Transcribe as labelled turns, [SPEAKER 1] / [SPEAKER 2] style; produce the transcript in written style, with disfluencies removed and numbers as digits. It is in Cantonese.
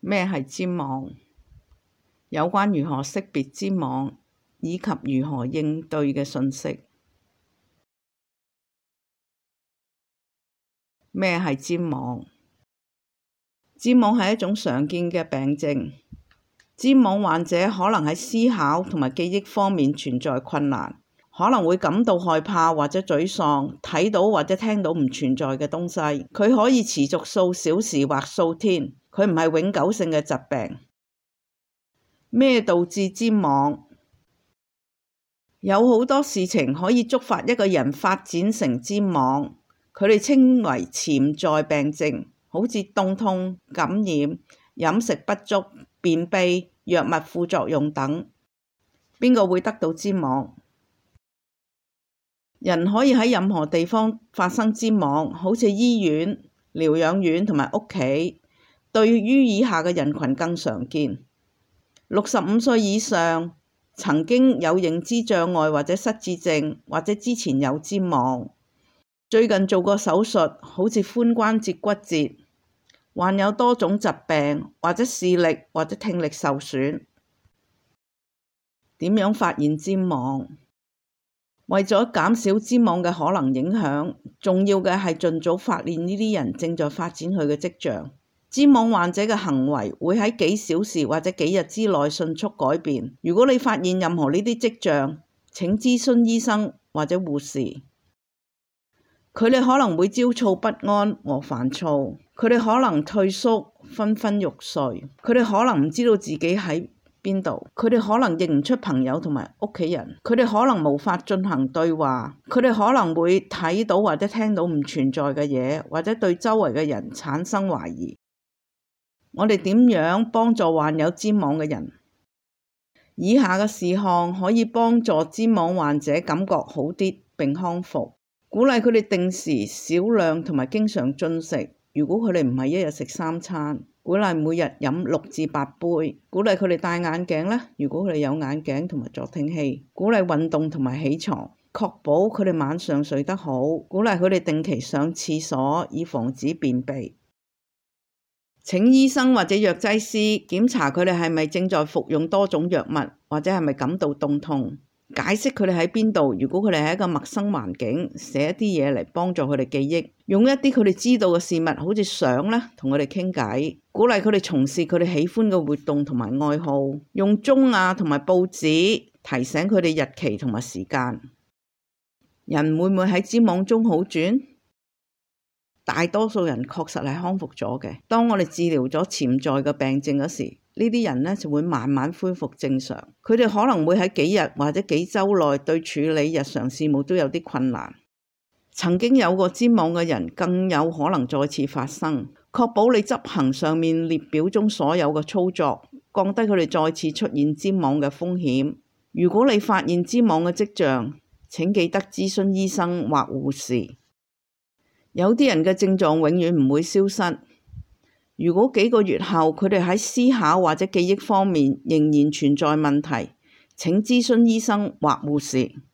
[SPEAKER 1] 咩係譫妄？有關如何識別譫妄以及如何應對嘅信息。咩係譫妄？譫妄係一種常見嘅病症。譫妄患者可能喺思考同埋記憶方面存在困難，可能會感到害怕或者沮喪，睇到或者聽到唔存在嘅東西。佢可以持續數小時或數天，佢唔係永久性嘅疾病。咩導致譫妄？有好多事情可以觸發一個人發展成譫妄，佢哋稱為潛在病症，好似凍痛、感染、飲食不足、便秘、藥物副作用等。邊個會得到譫妄？人可以喺任何地方發生譫妄，好似醫院、療養院同埋屋企。對於以下嘅人群更常見：65歲以上，曾經有認知障礙或者失智症，或者之前有譫妄，最近做過手術，好似髖關節骨折，患有多種疾病，或者視力或者聽力受損。點樣發現譫妄？為咗減少譫妄嘅可能影響，重要嘅係盡早發現呢啲人正在發展佢嘅跡象。譫妄患者嘅行為會喺幾小時或者幾日之內迅速改變。如果你發現任何呢啲跡象，請諮詢醫生或者護士。佢哋可能會焦躁不安和煩躁，佢哋可能退縮、昏昏欲睡，佢哋可能唔知道自己喺邊度，佢哋可能認唔出朋友同埋屋企人，佢哋可能無法進行對話，佢哋可能會睇到或者聽到唔存在嘅嘢，或者對周圍嘅人產生懷疑。我哋點樣幫助患有譫妄嘅人？以下嘅事項可以幫助譫妄患者感覺好啲並康復。鼓勵佢哋定時、少量同埋經常進食。如果佢哋唔係一日食3餐，鼓勵每日飲6至8杯。鼓勵佢哋戴眼鏡啦。如果佢哋有眼鏡同埋助聽器，鼓勵運動同埋起床，確保佢哋晚上睡得好。鼓勵佢哋定期上廁所，以防止便秘。請醫生或者藥劑師檢查佢哋係咪正在服用多種藥物，或者係咪感到凍痛。解釋佢哋喺邊度。如果佢哋喺一個陌生環境，寫一啲嘢嚟幫助佢哋記憶。用一啲佢哋知道嘅事物，好似相咧，同佢哋傾偈。鼓勵佢哋從事佢哋喜歡嘅活動同埋愛好。用鐘同埋報紙提醒佢哋日期同埋時間。人會唔會喺譫妄中好轉？大多數人確實係康復咗嘅。當我哋治療咗潛在嘅病症嗰時，呢啲人呢就會慢慢恢復正常。佢哋可能會喺幾日或者幾週內對處理日常事務都有啲困難。曾經有過譫妄嘅人更有可能再次發生。確保你執行上面列表中所有嘅操作，降低佢哋再次出現譫妄嘅風險。如果你發現譫妄嘅跡象，請記得諮詢醫生或護士。有啲人嘅症狀永遠唔會消失。如果幾個月後佢哋喺思考或者記憶方面仍然存在問題，請諮詢醫生或護士。